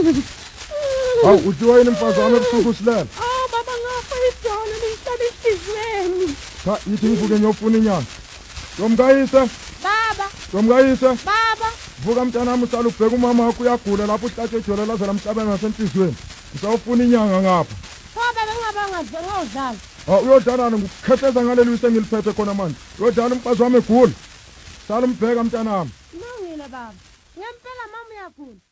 Hawu uthiwa yini mfazi wami ebusuku silela? Baba ngapha idolo lihlala esizweni. Cha yithi ngivuke ngiyofuna inyama. Yomkayise, Baba, yomkayise. baba. Vuka mntanami usala ubheka umama wakho uyagula lapho uhlatshwe ijolo lazela emhlabeni ngasenhlizweni. Usawufuna inyanga ngapha. Baba bengabanga ngiyodlala. Uyodlalana ngikukhehleza ngaleli wise ngiliphethe khona manje. Uyodlala umfazi wami egula. Sala umbheka mntanami. Mangile baba. Ngempela mama uyagula.